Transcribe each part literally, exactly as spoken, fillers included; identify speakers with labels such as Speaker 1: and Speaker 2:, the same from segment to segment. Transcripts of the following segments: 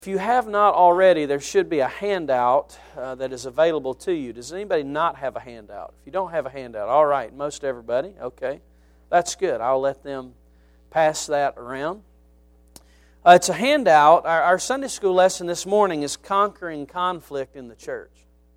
Speaker 1: If you have not already, there should be a handout uh, that is available to you. Does anybody not have a handout? If you don't have a handout, all right, most everybody, okay. That's good. I'll let them pass that around. Uh, it's a handout. Our, our Sunday school lesson this morning is Conquering Conflict in the Church.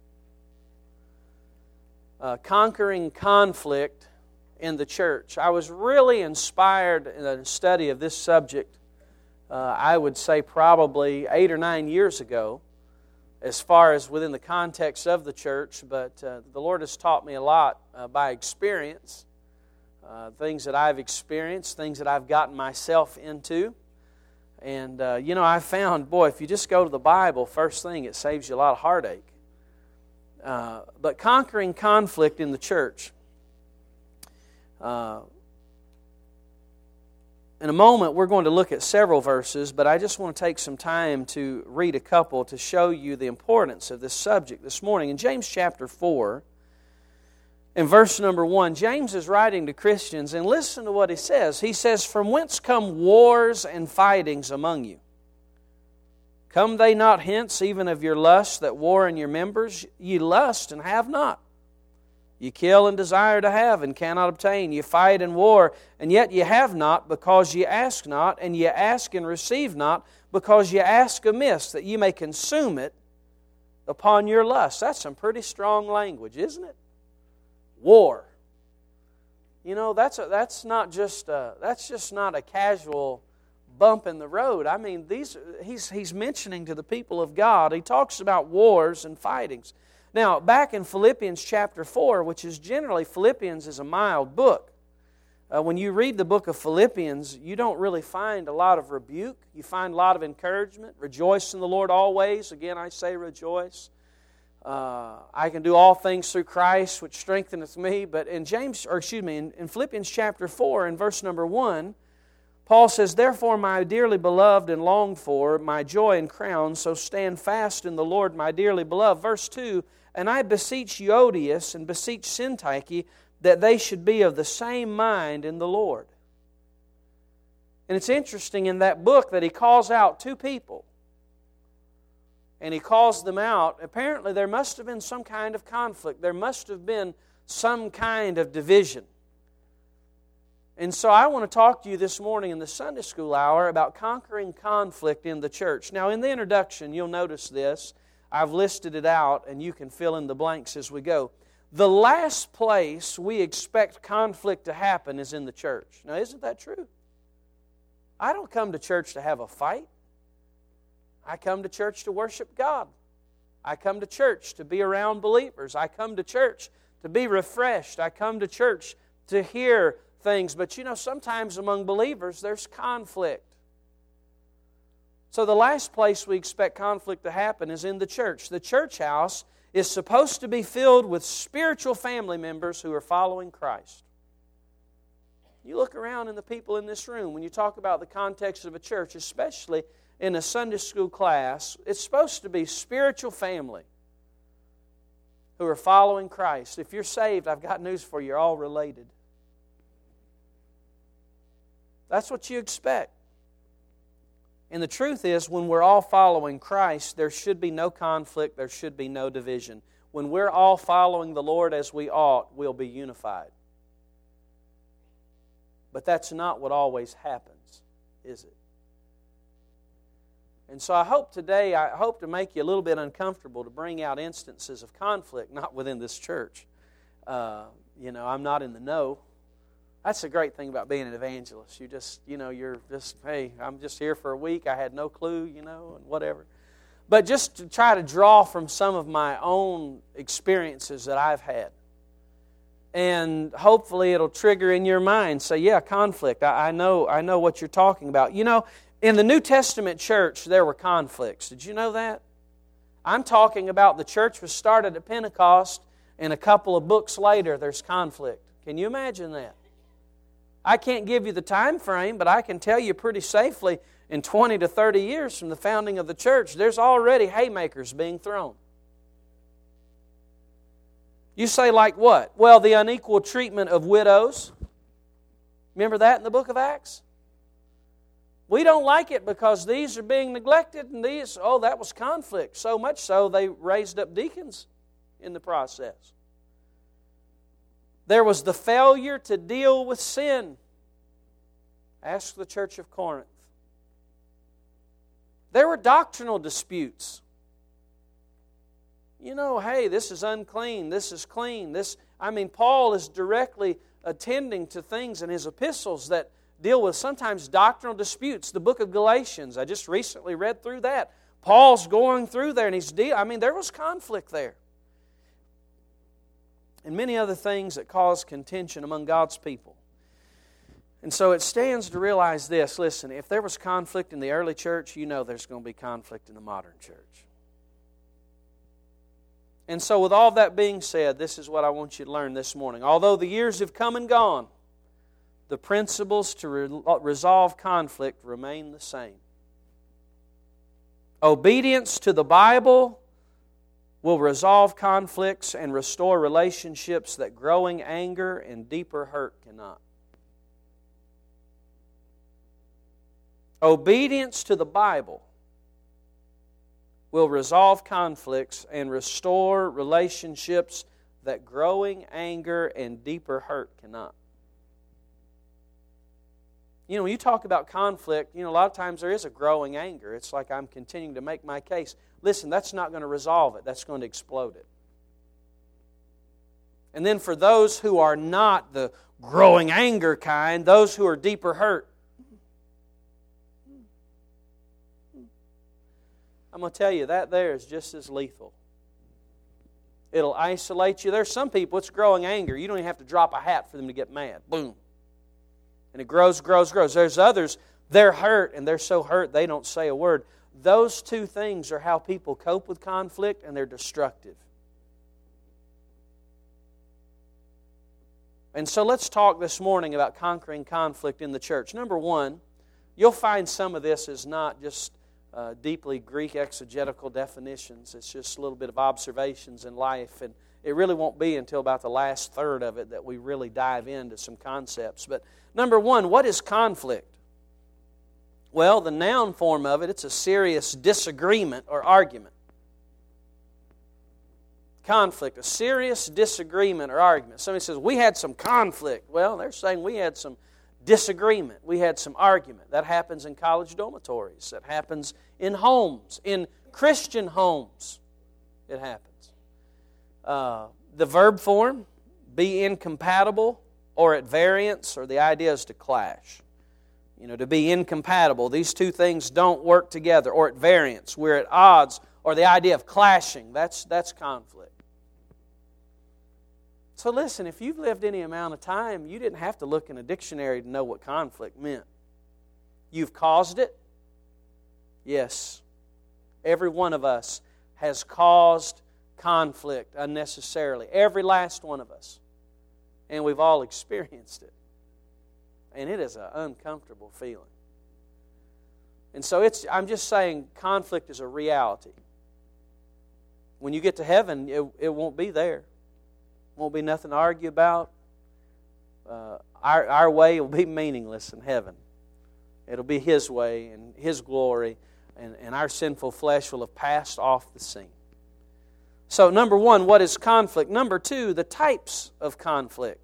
Speaker 1: Uh, conquering conflict in the church. I was really inspired in a study of this subject Uh, I would say probably eight or nine years ago, as far as within the context of the church, but uh, the Lord has taught me a lot uh, by experience, uh, things that I've experienced, things that I've gotten myself into. And, uh, you know, I found, boy, if you just go to the Bible, first thing, it saves you a lot of heartache. Uh, but conquering conflict in the church. Uh, In a moment, we're going to look at several verses, but I just want to take some time to read a couple to show you the importance of this subject this morning. In James chapter four, in verse number one, James is writing to Christians, and listen to what he says. He says, "From whence come wars and fightings among you? Come they not hence even of your lust that war in your members? Ye lust and have not. You kill and desire to have and cannot obtain. You fight and war, and yet ye have not, because ye ask not. And ye ask and receive not, because ye ask amiss, that ye may consume it upon your lust." That's some pretty strong language, isn't it? War. You know, that's a, that's not just a, that's just not a casual bump in the road. I mean, these he's he's mentioning to the people of God. He talks about wars and fightings. Now, back in Philippians chapter four, which is generally, Philippians is a mild book. Uh, when you read the book of Philippians, you don't really find a lot of rebuke. You find a lot of encouragement. Rejoice in the Lord always. Again, I say rejoice. Uh, I can do all things through Christ, which strengtheneth me. But in James, or excuse me, in, in Philippians chapter four, in verse number one, Paul says, "Therefore, my dearly beloved and longed for, my joy and crown, so stand fast in the Lord, my dearly beloved." Verse two, "And I beseech Euodias and beseech Syntyche that they should be of the same mind in the Lord." And it's interesting in that book that he calls out two people. And he calls them out. Apparently there must have been some kind of conflict. There must have been some kind of division. And so I want to talk to you this morning in the Sunday school hour about conquering conflict in the church. Now in the introduction, you'll notice this. I've listed it out, and you can fill in the blanks as we go. The last place we expect conflict to happen is in the church. Now, isn't that true? I don't come to church to have a fight. I come to church to worship God. I come to church to be around believers. I come to church to be refreshed. I come to church to hear things. But you know, sometimes among believers, there's conflict. So the last place we expect conflict to happen is in the church. The church house is supposed to be filled with spiritual family members who are following Christ. You look around in the people in this room, when you talk about the context of a church, especially in a Sunday school class, it's supposed to be spiritual family who are following Christ. If you're saved, I've got news for you, you're all related. That's what you expect. And the truth is, when we're all following Christ, there should be no conflict, there should be no division. When we're all following the Lord as we ought, we'll be unified. But that's not what always happens, is it? And so I hope today, I hope to make you a little bit uncomfortable to bring out instances of conflict, not within this church. Uh, you know, I'm not in the know. That's the great thing about being an evangelist. You just, you know, you're just, hey, I'm just here for a week. I had no clue, you know, and whatever. But just to try to draw from some of my own experiences that I've had. And hopefully it'll trigger in your mind, say, yeah, conflict. I, I know, I know what you're talking about. You know, in the New Testament church, there were conflicts. Did you know that? I'm talking about the church was started at Pentecost, and a couple of books later, there's conflict. Can you imagine that? I can't give you the time frame, but I can tell you pretty safely in twenty to thirty years from the founding of the church, there's already haymakers being thrown. You say like what? Well, the unequal treatment of widows. Remember that in the book of Acts? We don't like it because these are being neglected and these, oh, that was conflict. So much so they raised up deacons in the process. There was the failure to deal with sin. Ask the church of Corinth. There were doctrinal disputes. You know, hey, this is unclean, this is clean. This, I mean, Paul is directly attending to things in his epistles that deal with sometimes doctrinal disputes. The book of Galatians, I just recently read through that. Paul's going through there and he's dealing, I mean, there was conflict there. And many other things that cause contention among God's people. And so it stands to realize this. Listen, if there was conflict in the early church, you know there's going to be conflict in the modern church. And so with all that being said, this is what I want you to learn this morning. Although the years have come and gone, the principles to re- resolve conflict remain the same. Obedience to the Bible will resolve conflicts and restore relationships that growing anger and deeper hurt cannot. Obedience to the Bible will resolve conflicts and restore relationships that growing anger and deeper hurt cannot. You know, when you talk about conflict, you know, a lot of times there is a growing anger. It's like I'm continuing to make my case. Listen, that's not going to resolve it. That's going to explode it. And then for those who are not the growing anger kind, those who are deeper hurt, I'm going to tell you, that there is just as lethal. It'll isolate you. There's some people, it's growing anger. You don't even have to drop a hat for them to get mad. Boom. And it grows, grows, grows. There's others, they're hurt, and they're so hurt they don't say a word. Those two things are how people cope with conflict, and they're destructive. And so let's talk this morning about conquering conflict in the church. Number one, you'll find some of this is not just uh, deeply Greek exegetical definitions. It's just a little bit of observations in life, and it really won't be until about the last third of it that we really dive into some concepts. But number one, what is conflict? Well, the noun form of it, it's a serious disagreement or argument. Conflict, a serious disagreement or argument. Somebody says, we had some conflict. Well, they're saying we had some disagreement. We had some argument. That happens in college dormitories. That happens in homes, in Christian homes. It happens. Uh, the verb form, be incompatible or at variance, or the idea is to clash. You know, to be incompatible. These two things don't work together, or at variance. We're at odds, or the idea of clashing. That's, that's conflict. So listen, if you've lived any amount of time, you didn't have to look in a dictionary to know what conflict meant. You've caused it? Yes. Every one of us has caused conflict unnecessarily. Every last one of us. And we've all experienced it. And it is an uncomfortable feeling. And so it's, I'm just saying conflict is a reality. When you get to heaven, it, it won't be there. Won't be nothing to argue about. Uh, our, our way will be meaningless in heaven. It'll be His way and His glory, and, and our sinful flesh will have passed off the scene. So, number one, what is conflict? Number two, the types of conflict.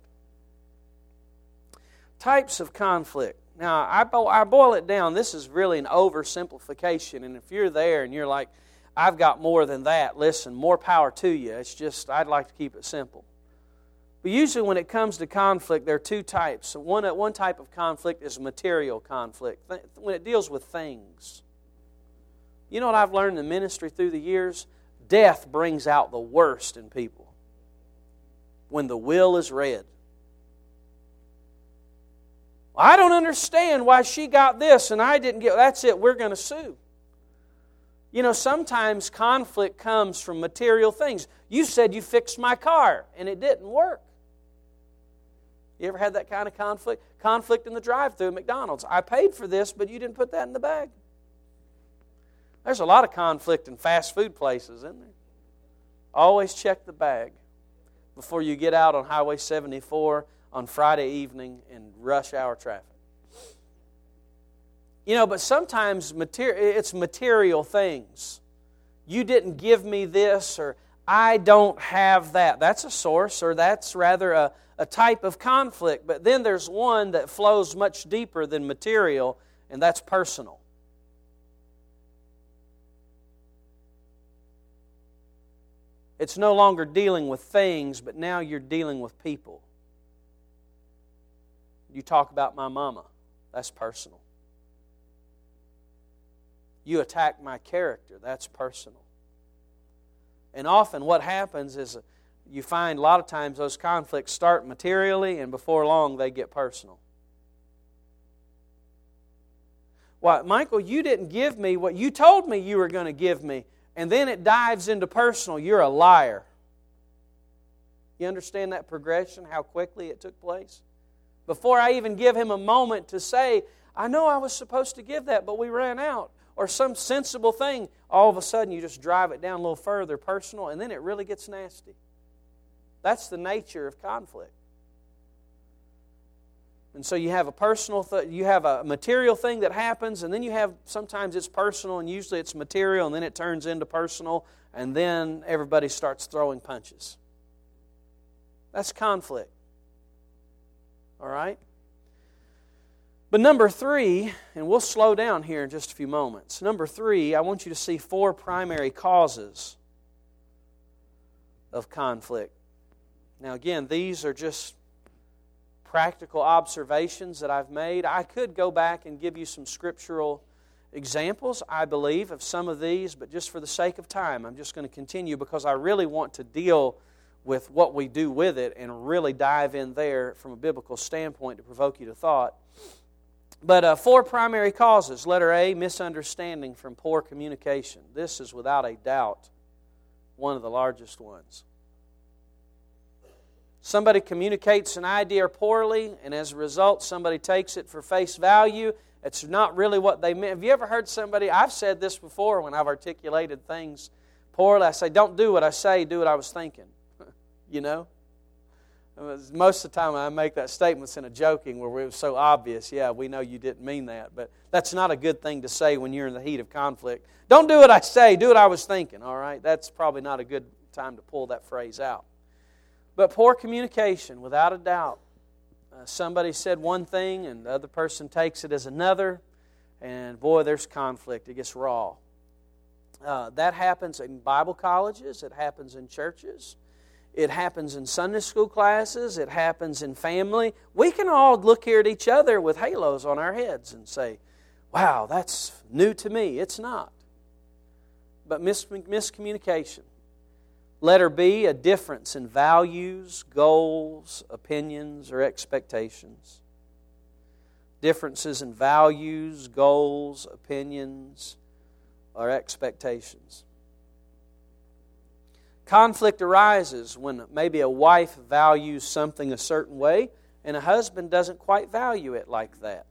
Speaker 1: Types of conflict. Now, I, bo- I boil it down. This is really an oversimplification, and if you're there and you're like, I've got more than that, listen, more power to you. It's just, I'd like to keep it simple. But usually when it comes to conflict, there are two types. One, one type of conflict is material conflict, when it deals with things. You know what I've learned in ministry through the years? Death brings out the worst in people when the will is read. I don't understand why she got this and I didn't get. That's it, we're going to sue. You know, sometimes conflict comes from material things. You said you fixed my car and it didn't work. You ever had that kind of conflict? Conflict in the drive-thru at McDonald's. I paid for this, but you didn't put that in the bag. There's a lot of conflict in fast food places, isn't there? Always check the bag before you get out on Highway seventy-four on Friday evening in rush hour traffic. You know, but sometimes mater- it's material things. You didn't give me this, or I don't have that. That's a source, or that's rather a, a type of conflict. But then there's one that flows much deeper than material, and that's personal. It's no longer dealing with things, but now you're dealing with people. You talk about my mama. That's personal. You attack my character. That's personal. And often what happens is you find a lot of times those conflicts start materially, and before long they get personal. Why, Michael, you didn't give me what you told me you were going to give me. And then it dives into personal. You're a liar. You understand that progression, how quickly it took place? Before I even give him a moment to say, I know I was supposed to give that, but we ran out. Or some sensible thing, all of a sudden you just drive it down a little further, personal, and then it really gets nasty. That's the nature of conflict. And so you have a personal, th- you have a material thing that happens, and then you have, sometimes it's personal, and usually it's material, and then it turns into personal, and then everybody starts throwing punches. That's conflict. All right? But number three, and we'll slow down here in just a few moments. Number three, I want you to see four primary causes of conflict. Now again, these are just practical observations that I've made. I could go back and give you some scriptural examples, I believe, of some of these, but just for the sake of time, I'm just going to continue because I really want to deal with what we do with it and really dive in there from a biblical standpoint to provoke you to thought. But uh, four primary causes. Letter A, misunderstanding from poor communication. This is without a doubt one of the largest ones. Somebody communicates an idea poorly, and as a result, somebody takes it for face value. It's not really what they meant. Have you ever heard somebody, I've said this before when I've articulated things poorly, I say, don't do what I say, do what I was thinking. You know? Most of the time I make that statement in a joking where it was so obvious, yeah, we know you didn't mean that, but that's not a good thing to say when you're in the heat of conflict. Don't do what I say, do what I was thinking, all right? That's probably not a good time to pull that phrase out. But poor communication, without a doubt. Uh, somebody said one thing and the other person takes it as another, and boy, there's conflict. It gets raw. Uh, that happens in Bible colleges. It happens in churches. It happens in Sunday school classes. It happens in family. We can all look here at each other with halos on our heads and say, wow, that's new to me. It's not. But mis- miscommunication. Letter B, a difference in values, goals, opinions, or expectations. Differences in values, goals, opinions, or expectations. Conflict arises when maybe a wife values something a certain way and a husband doesn't quite value it like that.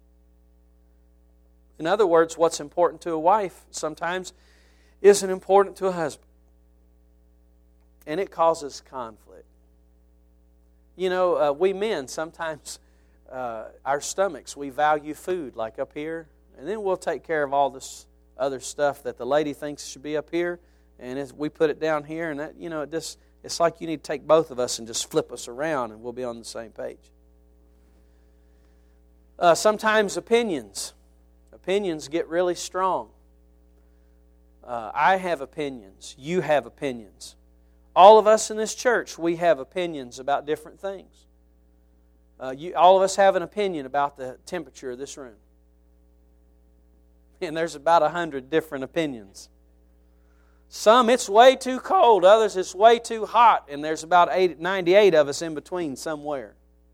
Speaker 1: In other words, what's important to a wife sometimes isn't important to a husband. And it causes conflict. You know, uh, we men, sometimes uh, our stomachs, we value food like up here, and then we'll take care of all this other stuff that the lady thinks should be up here, and it's, we put it down here, and that, you know, it just, it's like you need to take both of us and just flip us around, and we'll be on the same page. Uh, sometimes opinions. Opinions get really strong. Uh, I have opinions. You have opinions. All of us in this church, we have opinions about different things. Uh, you, all of us have an opinion about the temperature of this room. And there's about a hundred different opinions. Some, it's way too cold. Others, it's way too hot. And there's about eight, ninety-eight of us in between somewhere.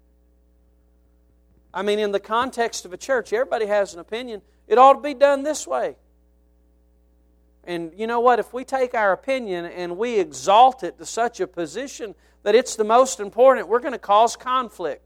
Speaker 1: I mean, in the context of a church, everybody has an opinion. It ought to be done this way. And you know what? If we take our opinion and we exalt it to such a position that it's the most important, we're going to cause conflict.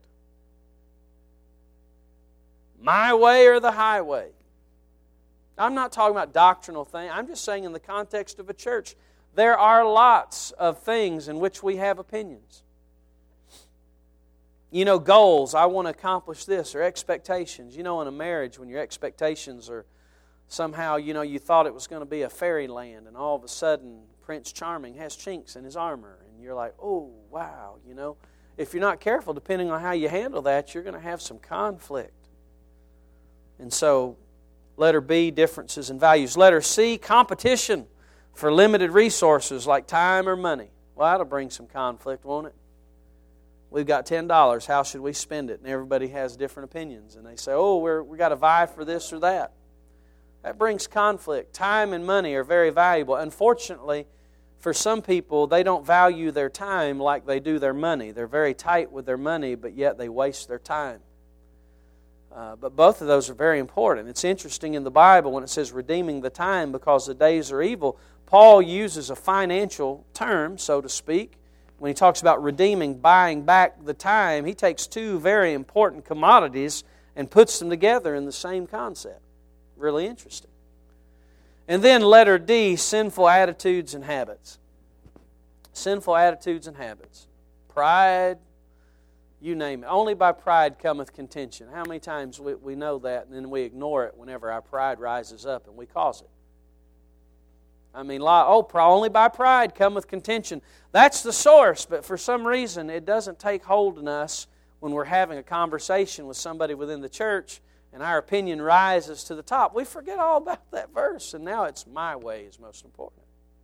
Speaker 1: My way or the highway. I'm not talking about doctrinal things. I'm just saying in the context of a church, there are lots of things in which we have opinions. You know, goals, I want to accomplish this, or expectations. You know, in a marriage, when your expectations are somehow, you know, you thought it was going to be a fairyland, and all of a sudden Prince Charming has chinks in his armor, and you're like, oh, wow, you know. If you're not careful, depending on how you handle that, you're going to have some conflict. And so, letter B, differences in values. Letter C, competition for limited resources like time or money. Well, that'll bring some conflict, won't it? We've got ten dollars. How should we spend it? And everybody has different opinions. And they say, oh, we're, we got to vie for this or that. That brings conflict. Time and money are very valuable. Unfortunately, for some people, they don't value their time like they do their money. They're very tight with their money, but yet they waste their time. Uh, but both of those are very important. It's interesting in the Bible when it says redeeming the time because the days are evil. Paul uses a financial term, so to speak. When he talks about redeeming, buying back the time, he takes two very important commodities and puts them together in the same concept. Really interesting. And then letter D, sinful attitudes and habits. Sinful attitudes and habits. Pride, you name it. Only by pride cometh contention. How many times we, we know that and then we ignore it whenever our pride rises up and we cause it? I mean, oh, only by pride cometh contention. That's the source, but for some reason it doesn't take hold in us when we're having a conversation with somebody within the church and our opinion rises to the top. We forget all about that verse, and now it's my way is most important.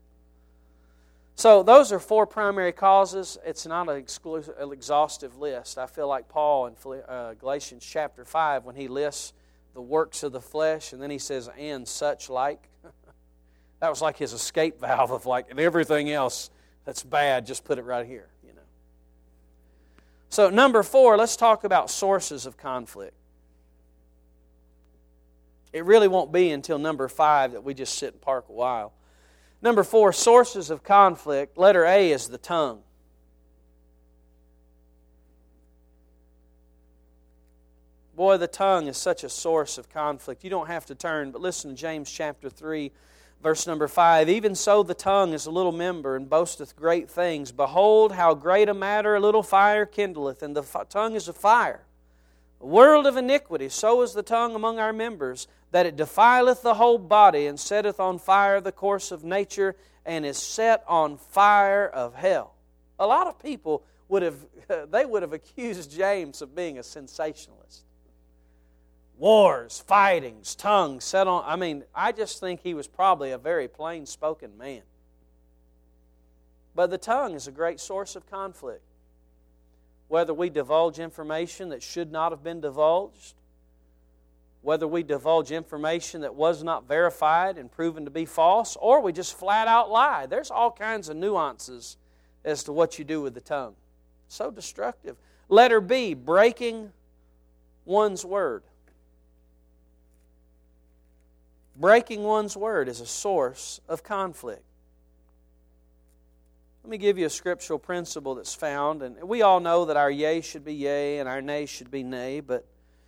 Speaker 1: So those are four primary causes. It's not an, exclusive, an exhaustive list. I feel like Paul in uh, Galatians chapter five when he lists the works of the flesh, and then he says, and such like. That was like his escape valve of like, and everything else that's bad, just put it right here. You know. So number four, let's talk about sources of conflict. It really won't be until number five that we just sit and park a while. Number four, sources of conflict. Letter A is the tongue. Boy, the tongue is such a source of conflict. You don't have to turn, but listen to James chapter three, verse number five. Even so the tongue is a little member, and boasteth great things. Behold, how great a matter a little fire kindleth, and the tongue is a fire. A world of iniquity, so is the tongue among our members, that it defileth the whole body, and setteth on fire the course of nature, and is set on fire of hell. A lot of people would have, they would have accused James of being a sensationalist. Wars, fightings, tongues set on... I mean, I just think he was probably a very plain-spoken man. But the tongue is a great source of conflict. Whether we divulge information that should not have been divulged, whether we divulge information that was not verified and proven to be false, or we just flat out lie. There's all kinds of nuances as to what you do with the tongue. So destructive. Letter B, breaking one's word. Breaking one's word is a source of conflict. Let me give you a scriptural principle that's found, and we all know that our yea should be yea and our nay should be nay, but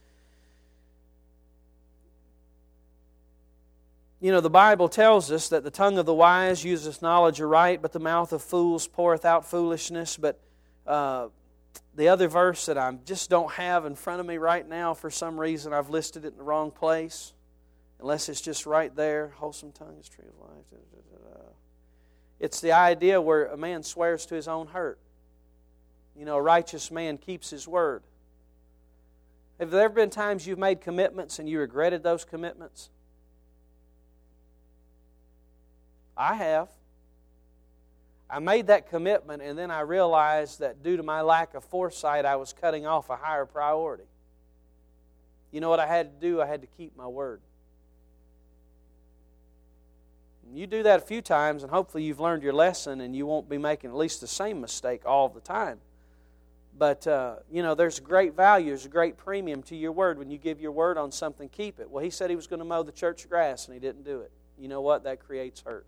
Speaker 1: you know, the Bible tells us that the tongue of the wise useth knowledge aright, but the mouth of fools poureth out foolishness. But uh, the other verse that I just don't have in front of me right now, for some reason I've listed it in the wrong place, unless it's just right there. Wholesome tongue is tree of life. Da, da, da, da. It's the idea where a man swears to his own hurt. You know, a righteous man keeps his word. Have there ever been times you've made commitments and you regretted those commitments? I have. I made that commitment and then I realized that due to my lack of foresight, I was cutting off a higher priority. You know what I had to do? I had to keep my word. You do that a few times and hopefully you've learned your lesson and you won't be making at least the same mistake all the time. But, uh, you know, there's great value, there's a great premium to your word. When you give your word on something, keep it. Well, he said he was going to mow the church grass and he didn't do it. You know what? That creates hurt.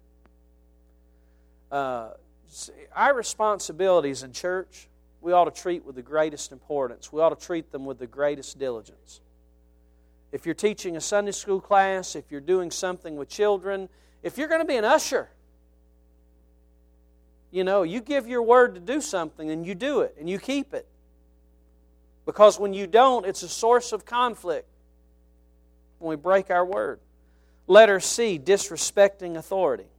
Speaker 1: Uh, our responsibilities in church, we ought to treat with the greatest importance. We ought to treat them with the greatest diligence. If you're teaching a Sunday school class, if you're doing something with children, if you're going to be an usher, you know, you give your word to do something and you do it and you keep it. Because when you don't, it's a source of conflict when we break our word. Letter C, disrespecting authority.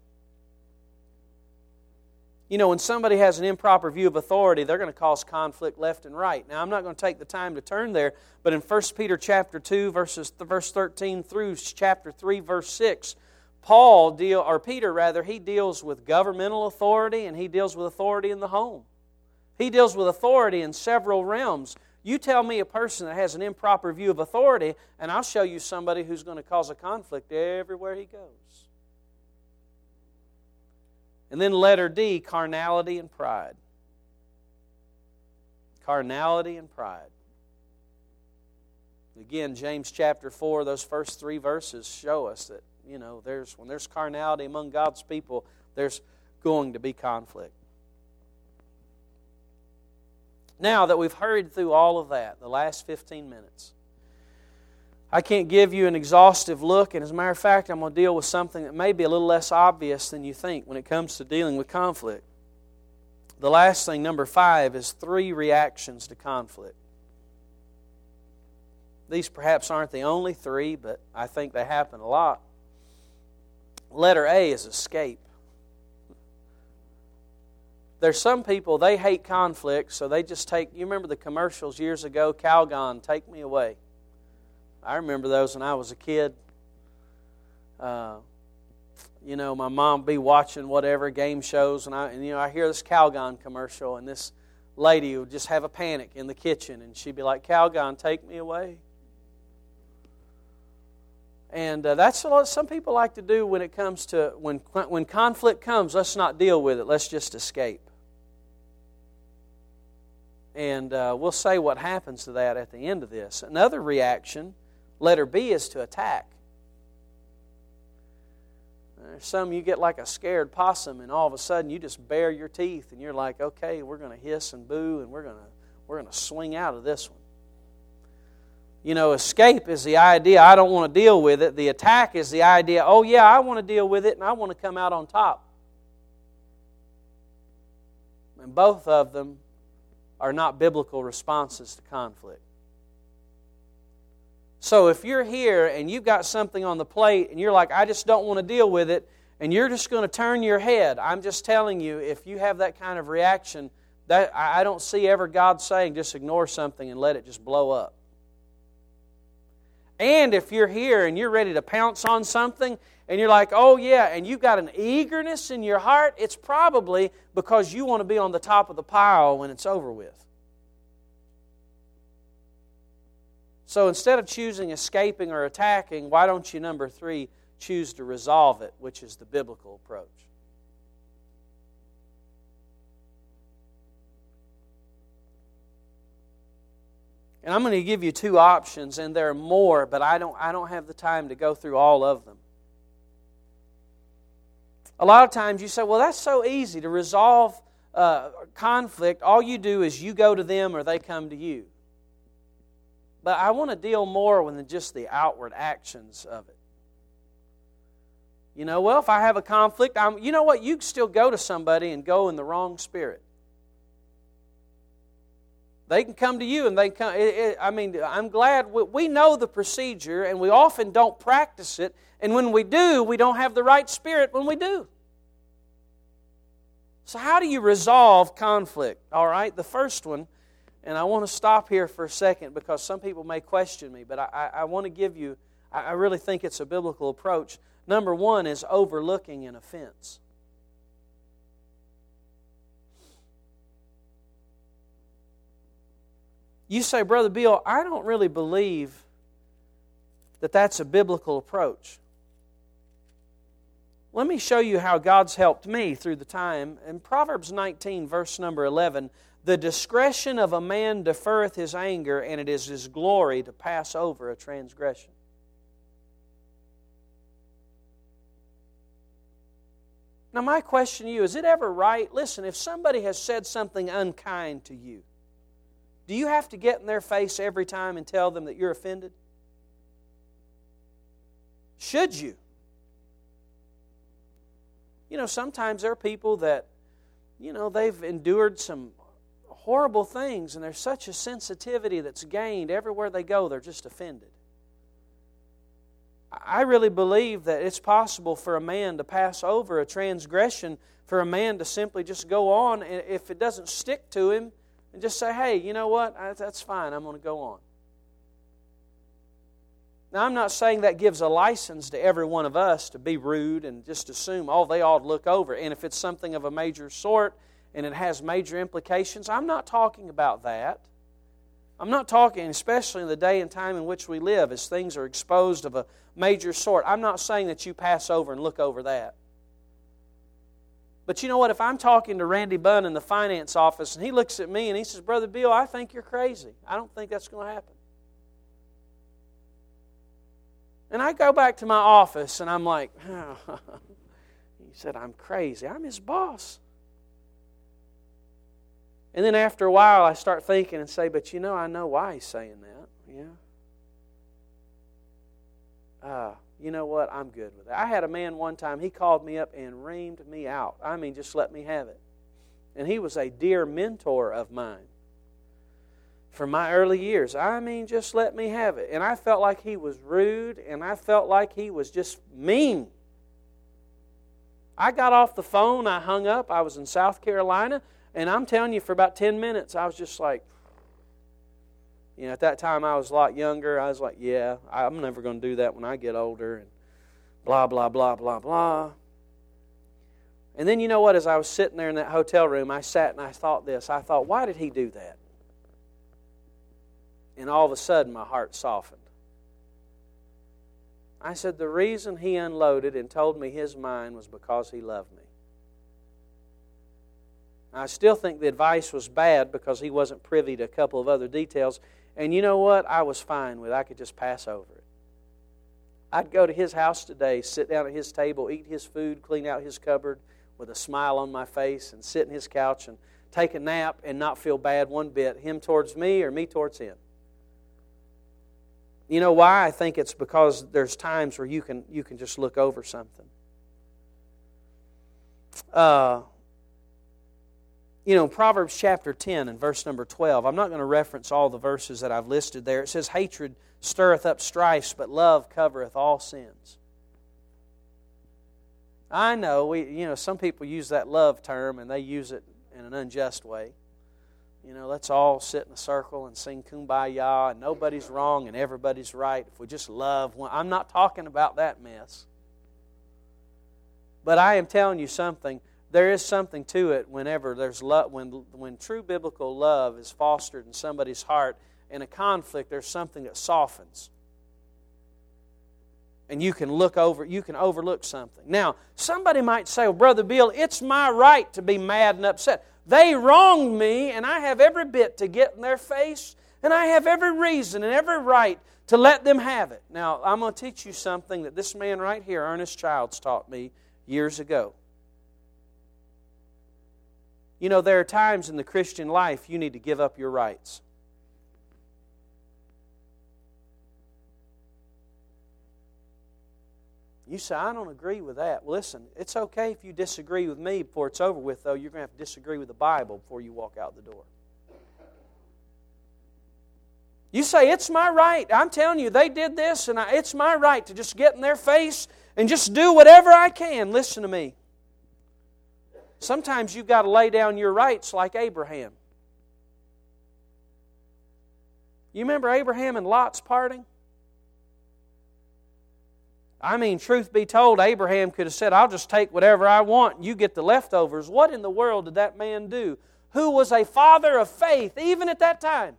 Speaker 1: You know, when somebody has an improper view of authority, they're going to cause conflict left and right. Now, I'm not going to take the time to turn there, but in First Peter chapter two, verses verse thirteen through chapter three, verse six, Paul deal or Peter rather, he deals with governmental authority and he deals with authority in the home. He deals with authority in several realms. You tell me a person that has an improper view of authority, and I'll show you somebody who's going to cause a conflict everywhere he goes. And then letter D, carnality and pride. Carnality and pride. Again, James chapter four, those first three verses show us that, you know, there's when there's carnality among God's people, there's going to be conflict. Now that we've hurried through all of that, the last fifteen minutes, I can't give you an exhaustive look, and as a matter of fact, I'm going to deal with something that may be a little less obvious than you think when it comes to dealing with conflict. The last thing, number five, is three reactions to conflict. These perhaps aren't the only three, but I think they happen a lot. Letter A is escape. There's some people, they hate conflict, so they just take, you remember the commercials years ago, Calgon, take me away. I remember those when I was a kid. Uh, you know, my mom would be watching whatever game shows, and I, and you know, I hear this Calgon commercial, and this lady would just have a panic in the kitchen, and she'd be like, Calgon, take me away. And uh, that's what some people like to do when it comes to, when when conflict comes, let's not deal with it, let's just escape. And uh, we'll say what happens to that at the end of this. Another reaction, letter B, is to attack. There's some you get like a scared possum, and all of a sudden you just bare your teeth, and you're like, okay, we're going to hiss and boo, and we're going to we're going to swing out of this one. You know, escape is the idea, I don't want to deal with it. The attack is the idea, oh yeah, I want to deal with it, and I want to come out on top. And both of them are not biblical responses to conflict. So if you're here and you've got something on the plate and you're like, I just don't want to deal with it, and you're just going to turn your head, I'm just telling you, if you have that kind of reaction, that I don't see ever God saying just ignore something and let it just blow up. And if you're here and you're ready to pounce on something and you're like, oh yeah, and you've got an eagerness in your heart, it's probably because you want to be on the top of the pile when it's over with. So instead of choosing escaping or attacking, why don't you, number three, choose to resolve it, which is the biblical approach. And I'm going to give you two options, and there are more, but I don't, I don't have the time to go through all of them. A lot of times you say, well, that's so easy to resolve uh, conflict. All you do is you go to them or they come to you. But I want to deal more with just the outward actions of it. You know, well, if I have a conflict, I'm, you know what? You can still go to somebody and go in the wrong spirit. They can come to you and they come. It, it, I mean, I'm glad we, we know the procedure and we often don't practice it. And when we do, we don't have the right spirit when we do. So how do you resolve conflict? All right, the first one, and I want to stop here for a second because some people may question me, but I, I, I want to give you, I, I really think it's a biblical approach. Number one is overlooking an offense. You say, Brother Bill, I don't really believe that that's a biblical approach. Let me show you how God's helped me through the time. In Proverbs nineteen, verse number eleven, the discretion of a man deferreth his anger, and it is his glory to pass over a transgression. Now my question to you, is it ever right? Listen, if somebody has said something unkind to you, do you have to get in their face every time and tell them that you're offended? Should you? You know, sometimes there are people that, you know, they've endured some horrible things, and there's such a sensitivity that's gained everywhere they go, they're just offended. I really believe that it's possible for a man to pass over a transgression, for a man to simply just go on, and if it doesn't stick to him, and just say, hey, you know what, that's fine, I'm going to go on. Now, I'm not saying that gives a license to every one of us to be rude and just assume, oh, they ought to look over. And if it's something of a major sort and it has major implications, I'm not talking about that. I'm not talking, especially in the day and time in which we live, as things are exposed of a major sort. I'm not saying that you pass over and look over that. But you know what? If I'm talking to Randy Bunn in the finance office and he looks at me and he says, Brother Bill, I think you're crazy. I don't think that's going to happen. And I go back to my office and I'm like, oh, he said I'm crazy. I'm his boss. And then after a while I start thinking and say, but you know, I know why he's saying that. Yeah. Uh, you know what? I'm good with that. I had a man one time, he called me up and reamed me out. I mean, just let me have it. And he was a dear mentor of mine for my early years. I mean, just let me have it. And I felt like he was rude, and I felt like he was just mean. I got off the phone, I hung up, I was in South Carolina, and I'm telling you, for about ten minutes, I was just like, you know, at that time I was a lot younger. I was like, yeah, I'm never going to do that when I get older, and blah, blah, blah, blah, blah. And then you know what, as I was sitting there in that hotel room, I sat and I thought this. I thought, why did he do that? And all of a sudden, my heart softened. I said, the reason he unloaded and told me his mind was because he loved me. I still think the advice was bad because he wasn't privy to a couple of other details. And you know what? I was fine with it. I could just pass over it. I'd go to his house today, sit down at his table, eat his food, clean out his cupboard with a smile on my face, and sit in his couch and take a nap and not feel bad one bit, him towards me or me towards him. You know why? I think it's because there's times where you can you can just look over something. Uh, you know, Proverbs chapter ten and verse number twelve, I'm not going to reference all the verses that I've listed there. It says, hatred stirreth up strifes, but love covereth all sins. I know, we you know, some people use that love term and they use it in an unjust way. You know, let's all sit in a circle and sing Kumbaya, and nobody's wrong and everybody's right if we just love one. I'm not talking about that mess. But I am telling you something. There is something to it whenever there's love, when when true biblical love is fostered in somebody's heart. In a conflict, there's something that softens. And you can look over, you can overlook something. Now, somebody might say, well, Brother Bill, it's my right to be mad and upset. They wronged me, and I have every bit to get in their face, and I have every reason and every right to let them have it. Now, I'm going to teach you something that this man right here, Ernest Childs, taught me years ago. You know, there are times in the Christian life you need to give up your rights. You say, I don't agree with that. Well, listen, it's okay if you disagree with me before it's over with, though. You're going to have to disagree with the Bible before you walk out the door. You say, it's my right. I'm telling you, they did this, and I, it's my right to just get in their face and just do whatever I can. Listen to me. Sometimes you've got to lay down your rights like Abraham. You remember Abraham and Lot's parting? I mean, truth be told, Abraham could have said, I'll just take whatever I want and you get the leftovers. What in the world did that man do? Who was a father of faith, even at that time.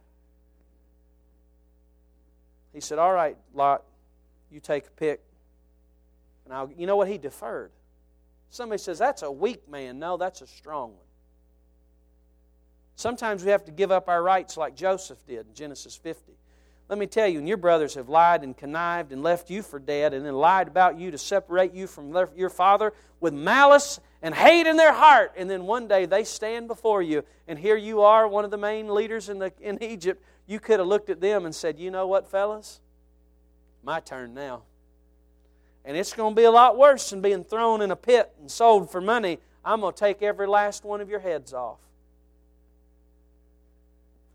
Speaker 1: He said, all right, Lot, you take a pick. And I'll, you know what? He deferred. Somebody says, that's a weak man. No, that's a strong one. Sometimes we have to give up our rights like Joseph did in Genesis fifty. Let me tell you, when your brothers have lied and connived and left you for dead and then lied about you to separate you from your father with malice and hate in their heart, and then one day they stand before you and here you are, one of the main leaders in, the, in Egypt, you could have looked at them and said, you know what, fellas? My turn now. And it's going to be a lot worse than being thrown in a pit and sold for money. I'm going to take every last one of your heads off.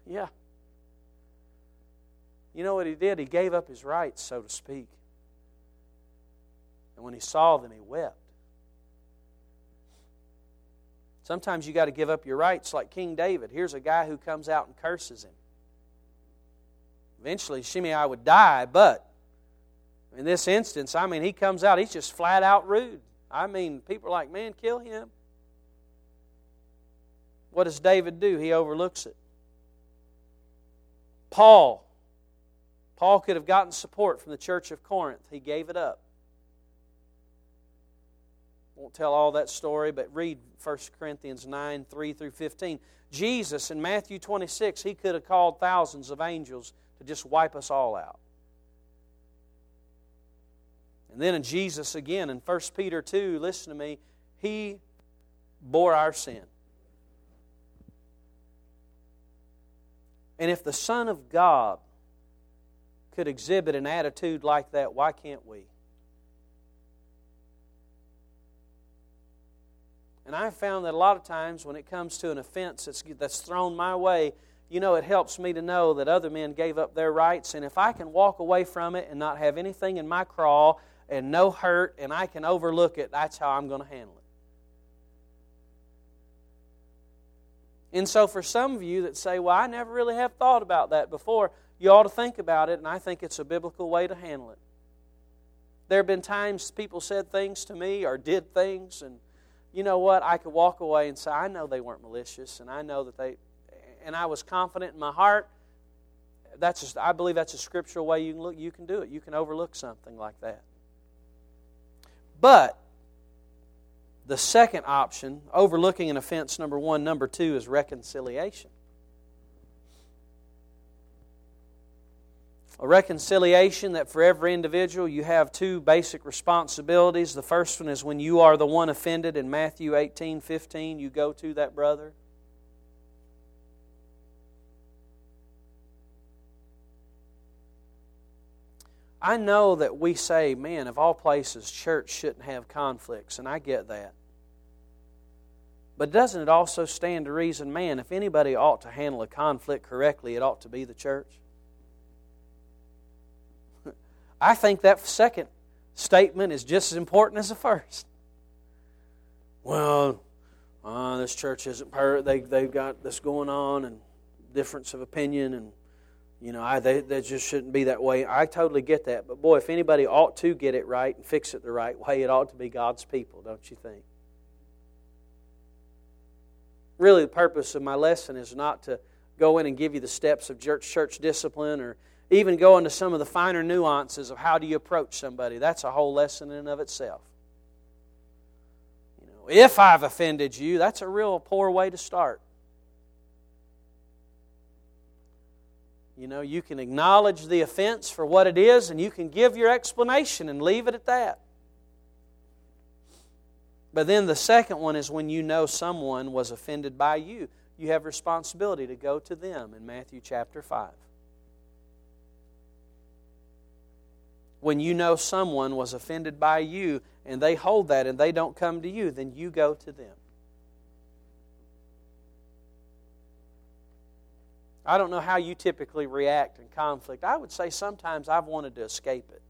Speaker 1: Yeah. You know what he did? He gave up his rights, so to speak. And when he saw them, he wept. Sometimes you got to give up your rights like King David. Here's a guy who comes out and curses him. Eventually, Shimei would die, but in this instance, I mean, he comes out, he's just flat out rude. I mean, people are like, man, kill him. What does David do? He overlooks it. Paul. Paul could have gotten support from the church of Corinth. He gave it up. Won't tell all that story, but read First Corinthians nine, three through fifteen. Jesus in Matthew twenty-six, He could have called thousands of angels to just wipe us all out. And then in Jesus again, in First Peter two, listen to me, He bore our sin. And if the Son of God could exhibit an attitude like that, why can't we? And I've found that a lot of times when it comes to an offense that's, that's thrown my way, you know, it helps me to know that other men gave up their rights. And if I can walk away from it and not have anything in my craw and no hurt and I can overlook it, that's how I'm going to handle it. And so for some of you that say, well, I never really have thought about that before, you ought to think about it, and I think it's a biblical way to handle it. There have been times people said things to me or did things, and you know what? I could walk away and say, I know they weren't malicious, and I know that they, and I was confident in my heart. That's just, I believe that's a scriptural way you can look. You can do it. You can overlook something like that. But the second option, overlooking an offense, number one. Number two is reconciliation. A reconciliation that for every individual you have two basic responsibilities. The first one is when you are the one offended in Matthew eighteen fifteen, you go to that brother. I know that we say, man, of all places, church shouldn't have conflicts, and I get that. But doesn't it also stand to reason, man, if anybody ought to handle a conflict correctly, it ought to be the church? I think that second statement is just as important as the first. Well, uh, this church isn't perfect. They, they've got this going on and difference of opinion, and you know, I, they, they just shouldn't be that way. I totally get that. But boy, if anybody ought to get it right and fix it the right way, it ought to be God's people, don't you think? Really, the purpose of my lesson is not to go in and give you the steps of church, church discipline or even go into some of the finer nuances of how do you approach somebody. That's a whole lesson in and of itself. You know, if I've offended you, that's a real poor way to start. You know, you can acknowledge the offense for what it is and you can give your explanation and leave it at that. But then the second one is when you know someone was offended by you. You have responsibility to go to them in Matthew chapter five. When you know someone was offended by you and they hold that and they don't come to you, then you go to them. I don't know how you typically react in conflict. I would say sometimes I've wanted to escape it.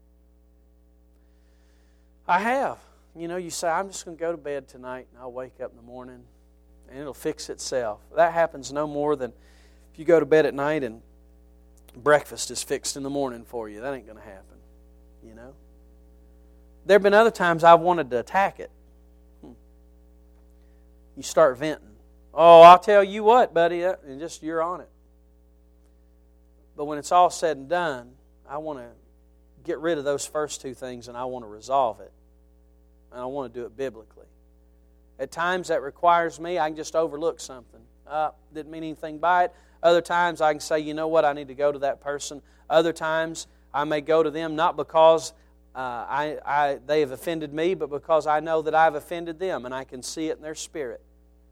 Speaker 1: I have. You know, you say, I'm just going to go to bed tonight and I'll wake up in the morning and it'll fix itself. That happens no more than if you go to bed at night and breakfast is fixed in the morning for you. That ain't going to happen, you know. There have been other times I've wanted to attack it. Hmm. You start venting. Oh, I'll tell you what, buddy, and just you're on it. But when it's all said and done, I want to get rid of those first two things and I want to resolve it. And I want to do it biblically. At times that requires me, I can just overlook something. Uh, didn't mean anything by it. Other times I can say, you know what, I need to go to that person. Other times I may go to them not because uh, I, I, they have offended me, but because I know that I've offended them and I can see it in their spirit.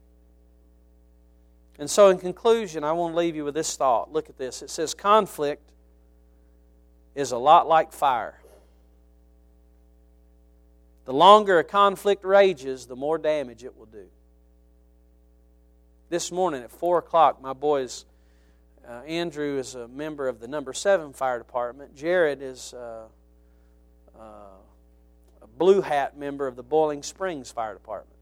Speaker 1: And so in conclusion, I want to leave you with this thought. Look at this. It says conflict is a lot like fire. The longer a conflict rages, the more damage it will do. This morning at four o'clock, my boys Uh, Andrew is a member of the number seven fire department. Jared is uh, uh, a blue hat member of the Boiling Springs Fire Department.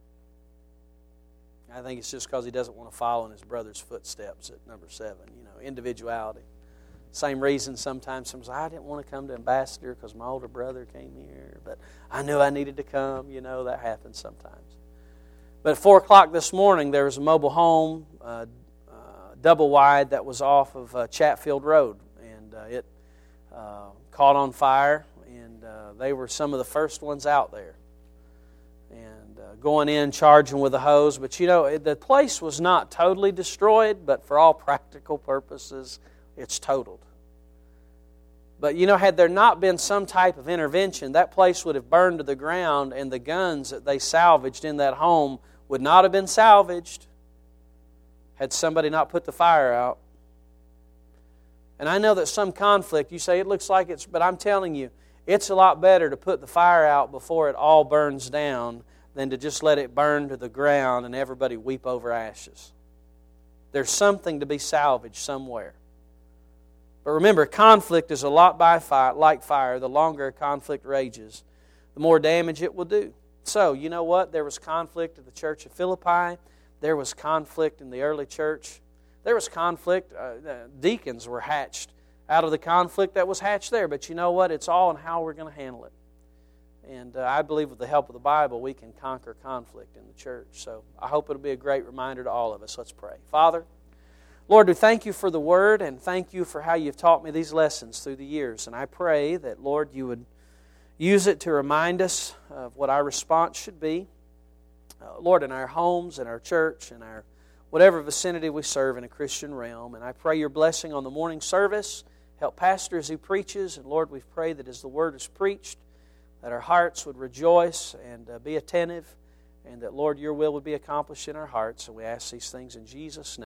Speaker 1: I think it's just because he doesn't want to follow in his brother's footsteps at number seven. You know, individuality. Same reason sometimes someone's like, I didn't want to come to Ambassador because my older brother came here, but I knew I needed to come. You know, that happens sometimes. But at four o'clock this morning, there was a mobile home, uh, uh, double wide, that was off of uh, Chatfield Road. And uh, it uh, caught on fire, and uh, they were some of the first ones out there. And uh, going in, charging with a hose. But, you know, it, the place was not totally destroyed, but for all practical purposes, it's totaled. But, you know, had there not been some type of intervention, that place would have burned to the ground, and the guns that they salvaged in that home would not have been salvaged had somebody not put the fire out. And I know that some conflict, you say it looks like it's, but I'm telling you, it's a lot better to put the fire out before it all burns down than to just let it burn to the ground and everybody weep over ashes. There's something to be salvaged somewhere. But remember, conflict is a lot by fire, like fire. The longer a conflict rages, the more damage it will do. So, you know what? There was conflict at the church of Philippi. There was conflict in the early church. There was conflict. Uh, deacons were hatched out of the conflict that was hatched there. But you know what? It's all in how we're going to handle it. And uh, I believe with the help of the Bible, we can conquer conflict in the church. So I hope it'll be a great reminder to all of us. Let's pray. Father, Lord, we thank you for the Word, and thank you for how you've taught me these lessons through the years. And I pray that, Lord, you would use it to remind us of what our response should be. Uh, Lord, in our homes, in our church, in our whatever vicinity we serve in a Christian realm. And I pray your blessing on the morning service. Help Pastor as he preaches. And Lord, we pray that as the Word is preached, that our hearts would rejoice and uh, be attentive, and that, Lord, your will would be accomplished in our hearts. And we ask these things in Jesus' name.